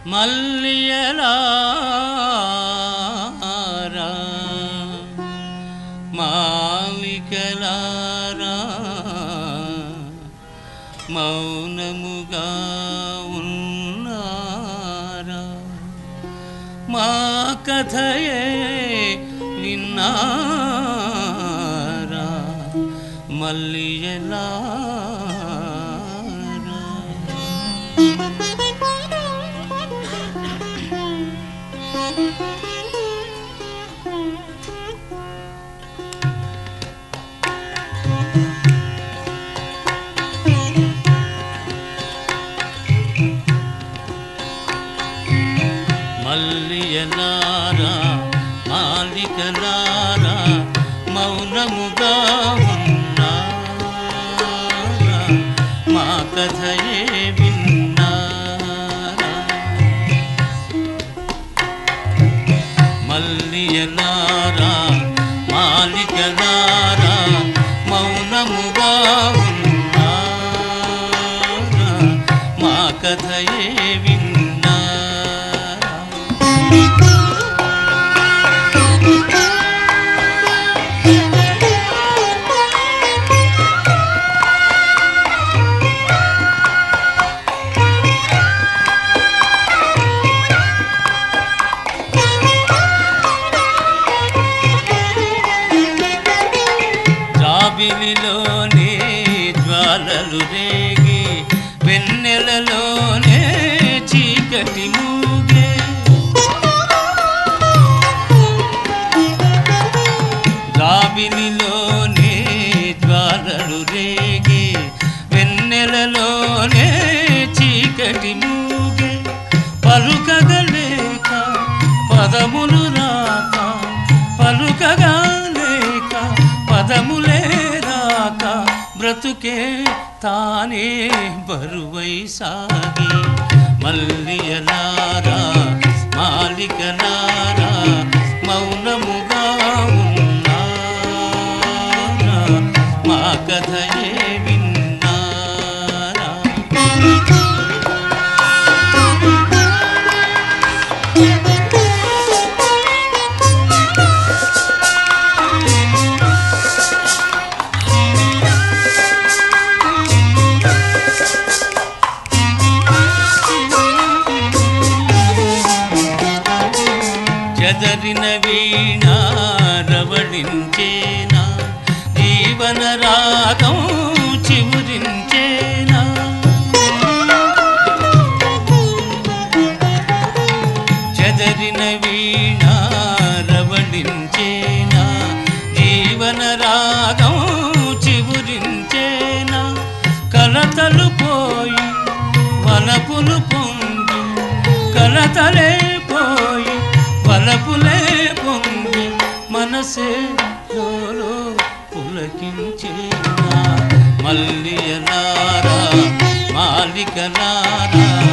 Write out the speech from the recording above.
మల్లియలారా మాలికలారా మౌనముగా ఉన్నారా మా కథయే విన్నారా మల్లియలారా మల్లియలారా మాలికలారా మౌనముగా ఉన్నారా మా కథయే విన్నారా మల్లియలారా మాలికలారా మౌనముగా ఉన్నారా మా కథయే జాబిలిలోనే జ్వాలలు రేగి వెన్నెలలోనే చీకటి మూగే జాబిలిలోనే జ్వాలలు రేగి వెన్నెలలోనే చీకటి మూగే పలుకగలేక పదములు రాక పలుకగలేక పదములే రాక బ్రతుకే తానే బరువై సాగి మల్లియలారా మాలికలారా మౌనముగా ఉన్నారా మా కథయే విన్నారా చెదరిన వీణ రవళించేనా జీవన రాగం చివురించేనా చెదరిన వీణ రవళించేనా జీవన రాగం చివురించేనా కలతలు పోయి వలపులు పొంగి కలతలే పోయి వలపులే పొంగి మనసే లోలో పులకించేనా మల్లియలారా మాలికలారా